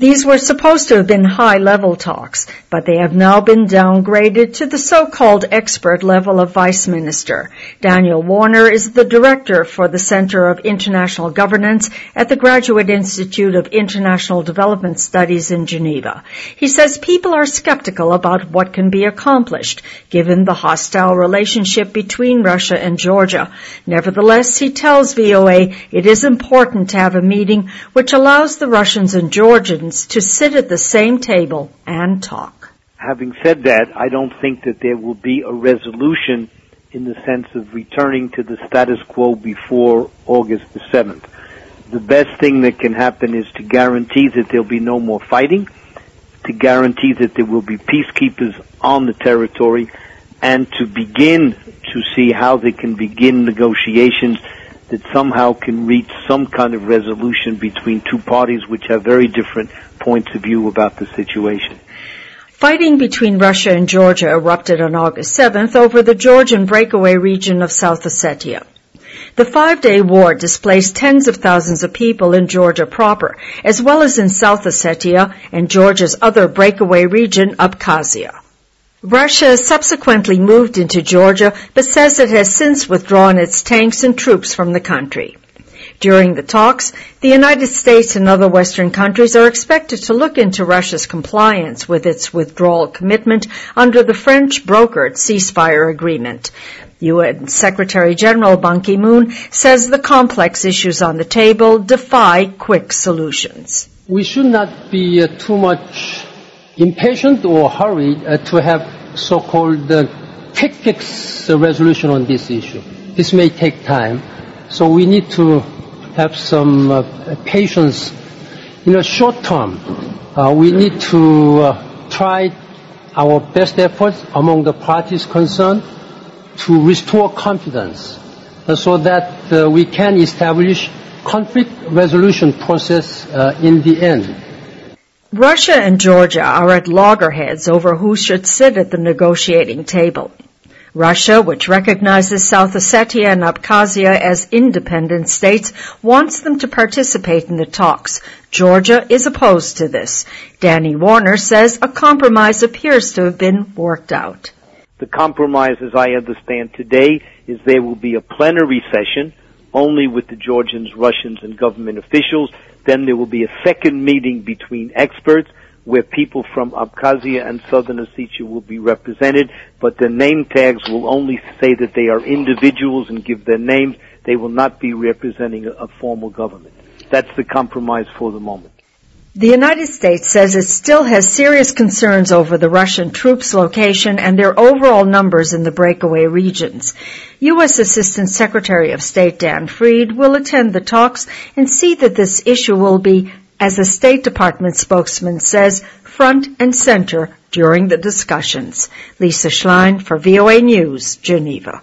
These were supposed to have been high-level talks, but they have now been downgraded to the so-called expert level of vice minister. Daniel Warner is the director for the Center of International Governance at the Graduate Institute of International Development Studies in Geneva. He says people are skeptical about what can be accomplished, given the hostile relationship between Russia and Georgia. Nevertheless, he tells VOA it is important to have a meeting which allows the Russians and Georgians to sit at the same table and talk. Having said that, I don't think that there will be a resolution in the sense of returning to the status quo before August the 7th. The best thing that can happen is to guarantee that there'll be no more fighting, to guarantee that there will be peacekeepers on the territory, and to begin to see how they can begin negotiations that somehow can reach some kind of resolution between two parties which have very different points of view about the situation. Fighting between Russia and Georgia erupted on August 7th over the Georgian breakaway region of South Ossetia. The 5-day war displaced tens of thousands of people in Georgia proper, as well as in South Ossetia and Georgia's other breakaway region, Abkhazia. Russia subsequently moved into Georgia, but says it has since withdrawn its tanks and troops from the country. During the talks, the United States and other Western countries are expected to look into Russia's compliance with its withdrawal commitment under the French-brokered ceasefire agreement. UN Secretary General Ban Ki-moon says the complex issues on the table defy quick solutions. We should not be too much impatient or hurried to have so-called quick fix resolution on this issue. This may take time, so we need to have some patience. In the short term, we need to try our best efforts among the parties concerned to restore confidence so that we can establish conflict resolution process in the end. Russia and Georgia are at loggerheads over who should sit at the negotiating table. Russia, which recognizes South Ossetia and Abkhazia as independent states, wants them to participate in the talks. Georgia is opposed to this. Danny Warner says a compromise appears to have been worked out. The compromise, as I understand today, is there will be a plenary session only with the Georgians, Russians, and government officials. Then there will be a second meeting between experts where people from Abkhazia and Southern Ossetia will be represented, but the name tags will only say that they are individuals and give their names. They will not be representing a formal government. That's the compromise for the moment. The United States says it still has serious concerns over the Russian troops' location and their overall numbers in the breakaway regions. U.S. Assistant Secretary of State Dan Fried will attend the talks and see that this issue will be, as a State Department spokesman says, front and center during the discussions. Lisa Schlein for VOA News, Geneva.